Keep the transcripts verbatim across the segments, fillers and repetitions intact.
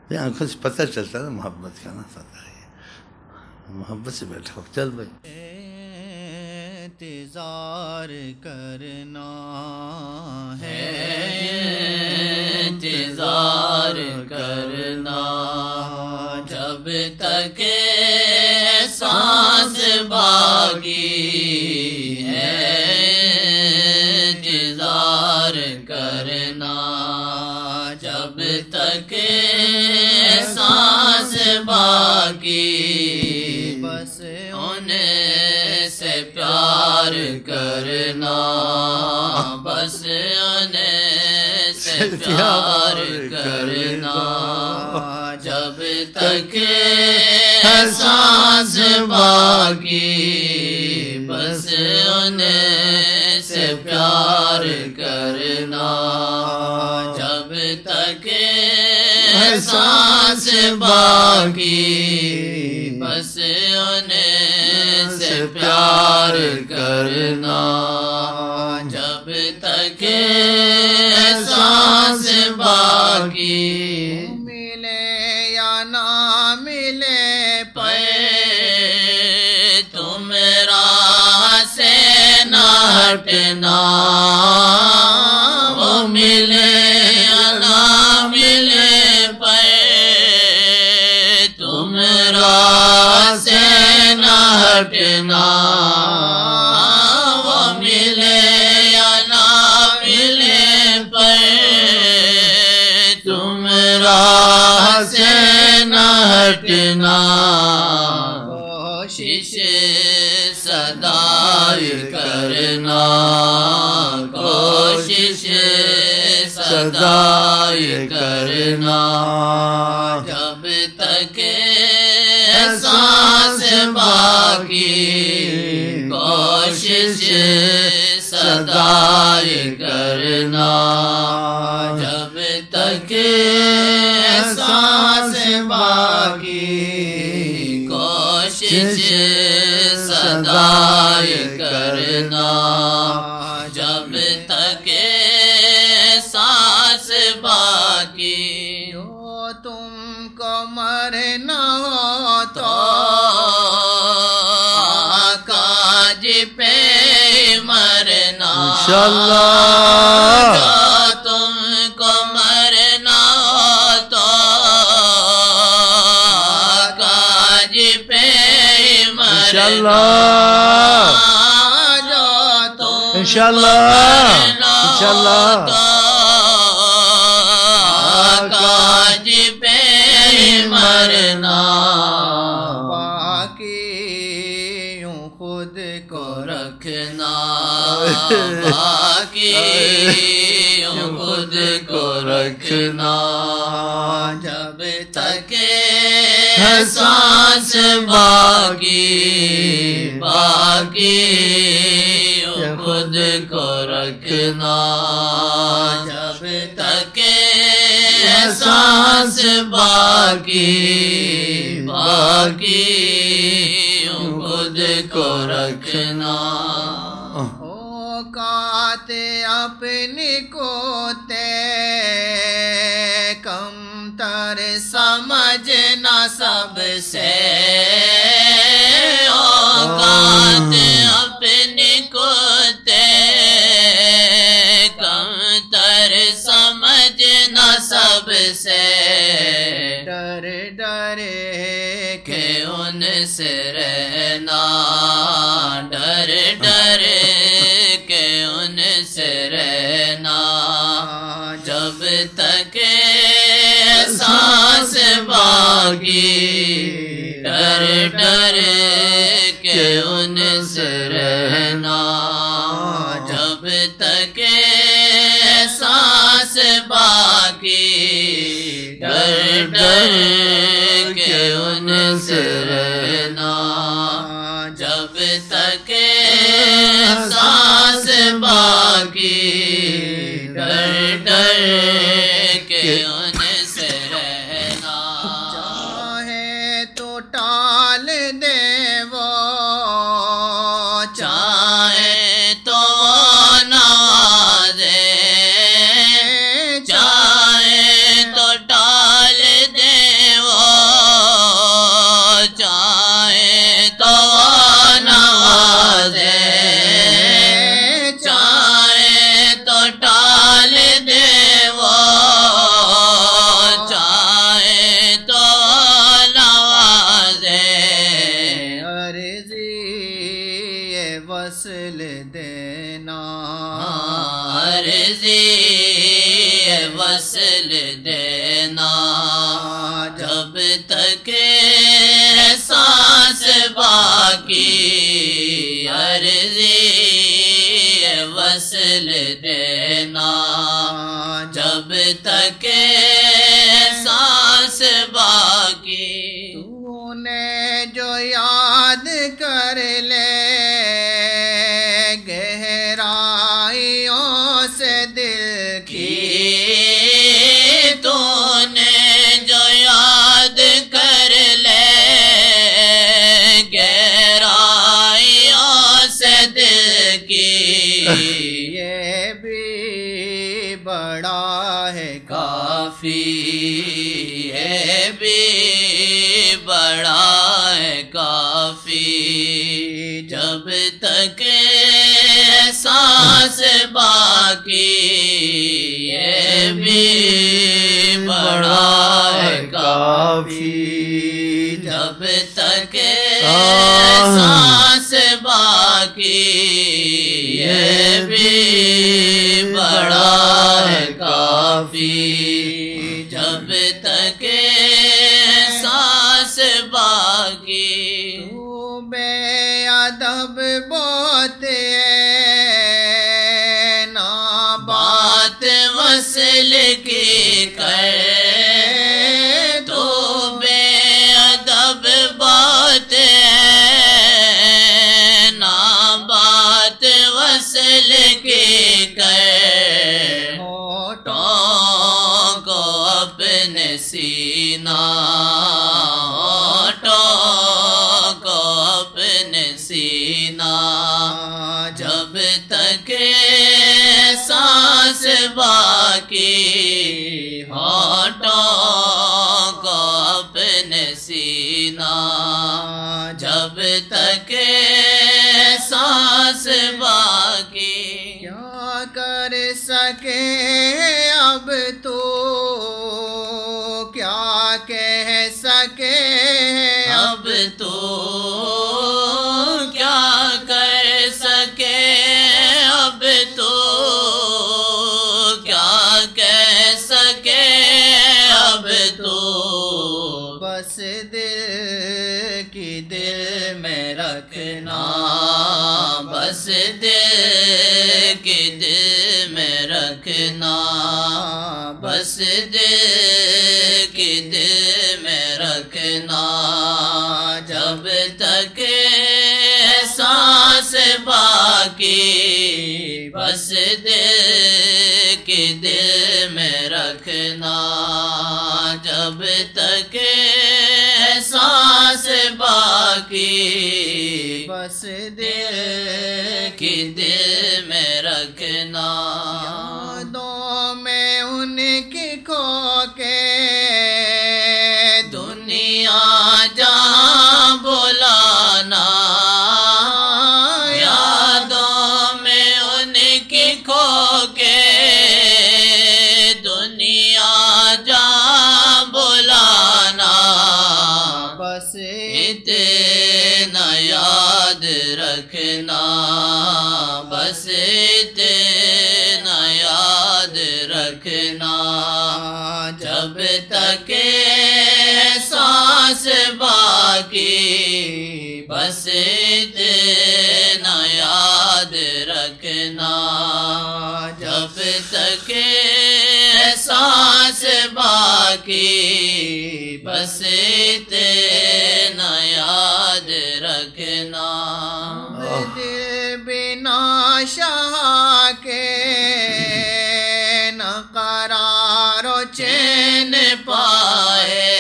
آنکھوں سے پتہ چلتا ہے محبت کا نا، پتہ ہے محبت سے بیٹھا ہو، چل بھائی. انتظار کرنا ہے، انتظار کرنا جب تک سانس باقی ہے، انتظار کرنا جب تک سانس باقی، بس ان سے پیار کرنا، بس ان سے پیار کرنا جب تک سانس باقی، بس ان سے پیار کرنا جب تک سانس باقی، بس ان سے پیار کرنا جب تک سانس باقی. ملے یا نہ ملے پے تم راہ سے نہ ہٹنا، وہ ملے یا نہ ملے پے تم راہ سے نہ ہٹنا، وہ ملے یا نہ ملے پے تم راہ سے نہ ہٹنا. کوشش سدائے کرنا، کوشش سدائے کرنا جب تک سانس باقی، کوشش سدائے کرنا جب تک سانس باقی، کوشش سدائے کرنا جب تک سانس باقی. جو تم کو مرنا ہو تو آقا جی پہ مرنا، انشاءاللہ. جو تم کو مرنا ہو تو آقا جی پہ مرنا، جو تم انشاءاللہ انشاءاللہ آقا جی پہ مرنا. باقی یوں خود کو رکھنا، باقی یوں خود کو رکھنا جب تک سانس باقی، باقی یوں خود کو رکھنا جب تک سانس باقی، باقی یوں خود کو رکھنا. اوقات اپنی کو تے کم تر سمجھنا سب سے، اوقات اپنی کو تے کم تر سمجھنا سب سے، ڈر ڈر کے ان سے رہنا، ڈر ڈر کے ان سے رہنا جب تک سانس باقی، ڈر ڈر کے ان سے رہنا جب تک سانس باقی، ڈر ڈر کے ان سے رہنا جب تک سانس باقی، ڈر ڈر کے ان سے رہنا. چاہے تو ٹال دے وہ، چاہے تو نوازے، چاہے تو ٹال دے وصل دینا جب تک سانس باقی عرضی وصل دینا جب تک سانس باقی تو نے جو یاد کر لے گہرائیوں سے دل کی تو نے جو یاد کر لے گہرائیوں سے دل کی یہ بھی بڑا ہے کافی ہے بھی بڑا ہے کافی جب تک سانس باقی یہ بھی بڑا ہے کافی جب تک سانس باقی یہ بھی بڑا ہے کافی جب تک سانس باقی تو بے ادب بہت ہے نا بات وصل کی کرے تو بے ادب بات ہے نا بات وصل کی کرے ہونٹوں کو اپنے سینہ ہونٹوں کو اپنے سینہ جب تک سانس باقی ہونٹوں کو اپنے سینہ جب تک سانس باقی کیا کر سکے اب تو کیا کہہ سکے اب تو کیا کر سکے اب تو کیا کہہ سکے اب تو بس دل کی دل میں رکھنا بس دل کی دل میں رکھنا بس دل کی دل میں رکھنا جب تک سانس باقی بس دل کی دل میں رکھنا جب تک سانس باقی بس دل کی دل میں رکھنا یادوں میں ان کی کھو کے دنیا جہاں بلانا یادوں میں ان کی کھو کے دنیا جہاں بلانا بس اتنا یاد رکھنا بس اتنا یاد رکھنا جب تک سانس باقی بس اتنا یاد رکھنا جب تک سانس باقی بس اتنا یاد رکھنا دل بنا شاہ کے نہ قرار و چین پائے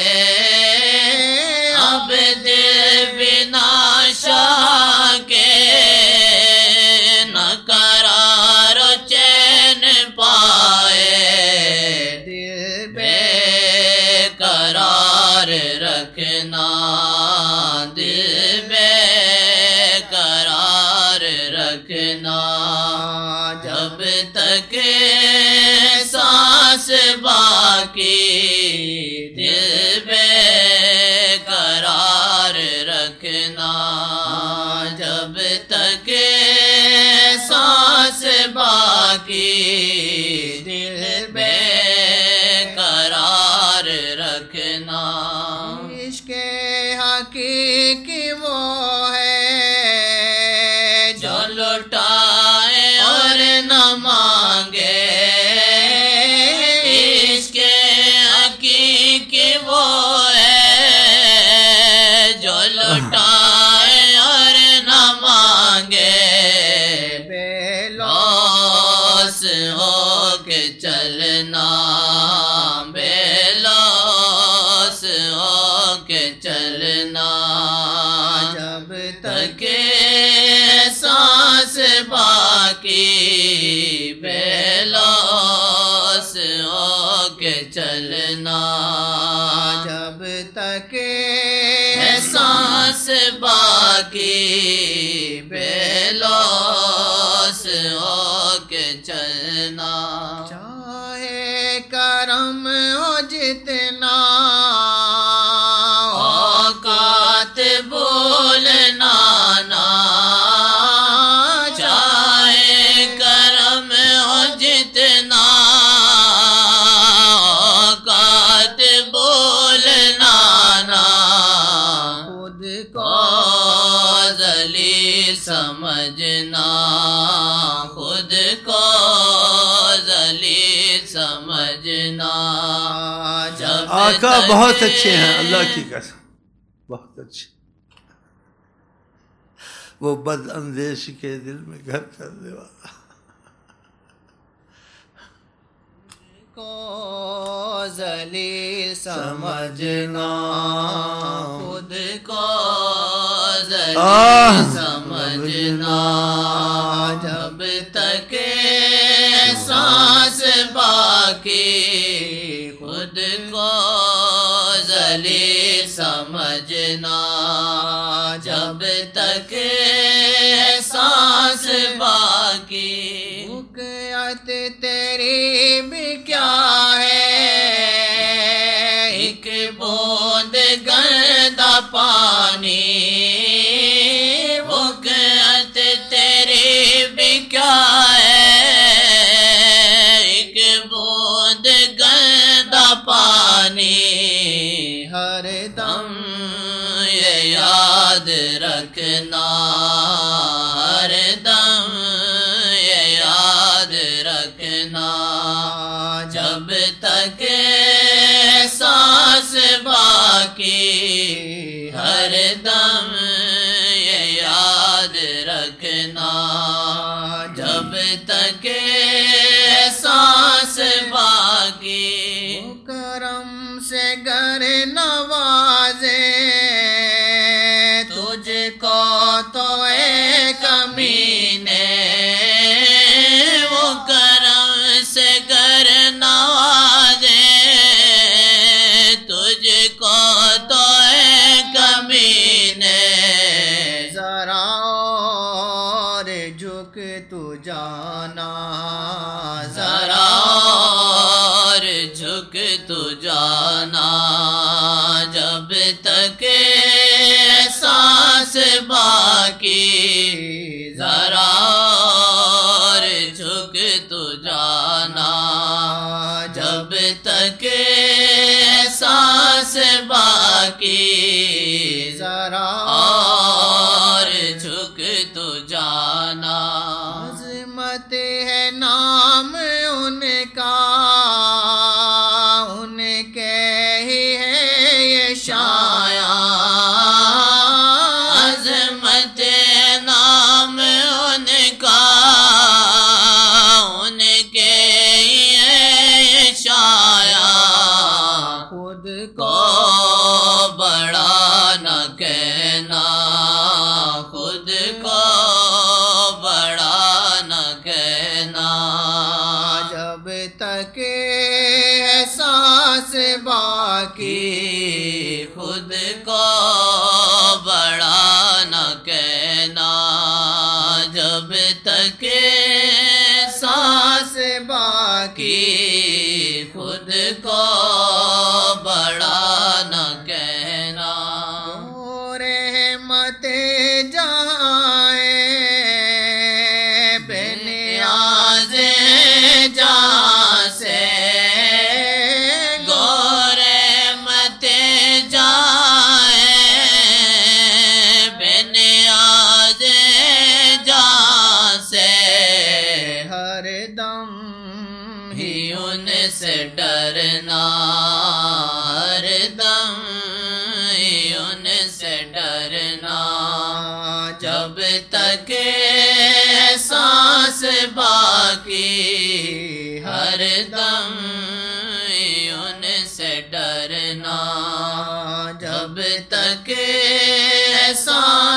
اب دل بنا شاہ کے نہ قرار و چین پائے دل بے قرار رکھنا رکھنا عشق حقیقی وہ ہے جو لٹائے اور نہ مانگے عشق حقیقی وہ ہے جو لٹائے اور نہ مانگے بے لوس ہو کے چلنا بے لوس ہو کے چلنا جب تک سانس باقی بے لوس ہو کے چلنا جب تک سانس باقی بے لوس ہو کے چلنا چاہے کرم ہو جتنا اوقات بھولنا نہ چاہے کرم ہو جتنا اوقات بھولنا نہ خود کو ذلیل سمجھنا خود کو ذلیل سمجھنا جب آقا تک بہت اچھے ہیں اللہ کی قسم بہت اچھے وہ بد اندیش کے دل میں گھر کرنے والا کو ذلیل سمجھنا خود کو ذلیل آہ سمجھنا جب تک سانس باقی خود کو ذلیل سمجھنا جب تک سانس باقی بقیت تیری بھی کیا ہے ایک بوند گندا پانی بقیت تیری بھی کیا ہے ایک بوند گندا پانی ہر دم دم یہ یاد رکھنا ہر دم یہ یاد رکھنا جب تک سانس باقی ہر دم یہ یاد رکھنا جب تک سانس باقی کرم سے گر نوازے تجھ کو تو اے کمینے وہ کرم سے گر نوازے تجھ کو تو اے کمینے ذرا اور جھک تو جانا ذرا اور جھک تو جانا جب تک سانس باقی ذرا اور جھک تو جانا جب تک سانس باقی ذرا اور جھک تو جانا عظمت ہے نام ان کا ان کے ہی ہے یہ شایا عظمت نام ان کا ان کے یہ شایا خود کو بڑا نہ کہنا خود کو بڑا نہ کہنا جب تک ہے سانس باقی خود کو بڑا نہ کہنا جب تک سانس باقی خود کو بڑا نہ کہنا وہ رحمت جہاں ہے بے نیاز جہاں سے گورے باقی ہر دم ان سے ڈرنا جب تک احسان